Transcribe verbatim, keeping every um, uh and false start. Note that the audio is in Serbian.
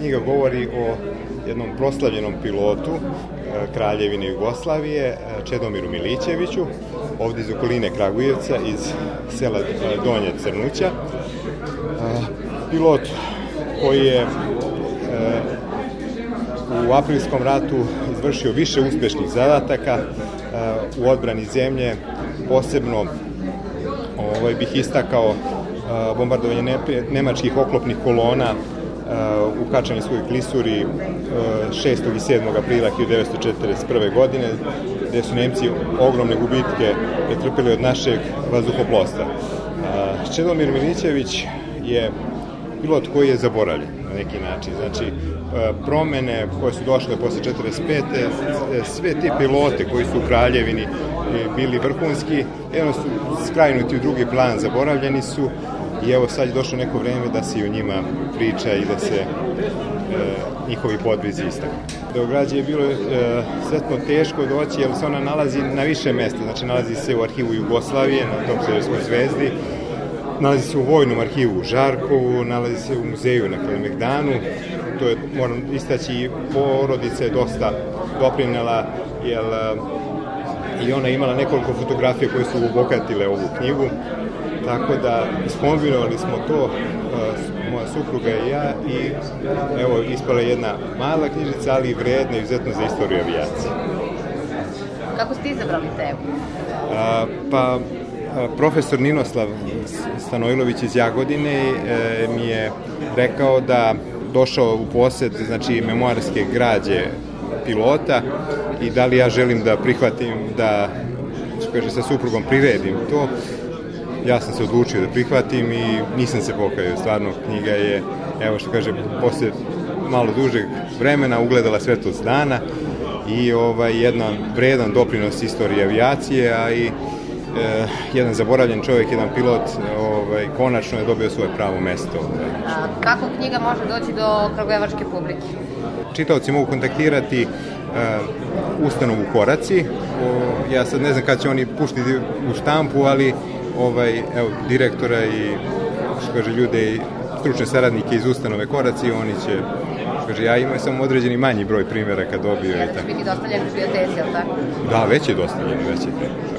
knjiga govori o jednom proslavljenom pilotu Kraljevine Jugoslavije, Čedomiru Milićeviću, ovde iz okoline Kragujevca, iz sela Donje Crnuća. Pilot koji je u aprilskom ratu izvršio više uspešnih zadataka u odbrani zemlje, posebno ovaj, bih istakao bombardovanje nemačkih oklopnih kolona u Kačanskoj klisuri šestog i sedmog aprila hiljadu devetsto četrdeset prve. godine, gde su Nemci ogromne gubitke pretrpeli od našeg vazduhoplovstva. Čedomir Milićević je pilot koji je zaboravljen na neki način. Znači, promene koje su došle posle četrdeset pete. sve ti pilote koji su u Kraljevini bili vrhunski, jedno su skrajnuti u drugi plan, zaboravljeni su i evo sad je došlo neko vreme da se i o njima priča i da se e, njihovi podvizi istaknu. Beograđe je bilo e, svetno teško doći jer se ona nalazi na više mesta, znači nalazi se u arhivu Jugoslavije, na Topsevskoj zvezdi, nalazi se u vojnom arhivu u Žarkovu, nalazi se u muzeju na Kalemegdanu. To je, moram istaći, porodica je dosta doprinela, jer i ona je imala nekoliko fotografija koje su obogatile ovu knjigu, tako da iskombinovali smo to, moja supruga i ja, i evo ispala jedna mala knjižica, ali vredna izuzetno za istoriju avijacije. Kako ste izabrali temu? A, pa, profesor Ninoslav Stanojlović iz Jagodine e, mi je rekao da došao u posed, znači, memoarske građe pilota i da li ja želim da prihvatim, da, što kaže, sa suprugom priredim to. Ja sam se odlučio da prihvatim i nisam se pokajao. Stvarno, knjiga je, evo što kaže, posle malo dužeg vremena ugledala svetlost dana i ovaj, jedan vredan doprinos istorije avijacije, a i e, jedan zaboravljen čovjek, jedan pilot, ovaj, konačno je dobio svoje pravo mesto. A kako knjiga može doći do kragujevačke publike? Čitaoci mogu kontaktirati uh, ustanovu Koraci. O, ja sad ne znam kada će oni puštiti u štampu, ali ovaj, evo, direktora i što kaže, ljude i stručne saradnike iz ustanove Koraci, oni će, što kaže, ja imam samo određeni manji broj primjeraka dobio. Ja će biti dostavljen u biblioteci, je li tako? Da, već je dostavljen, već je.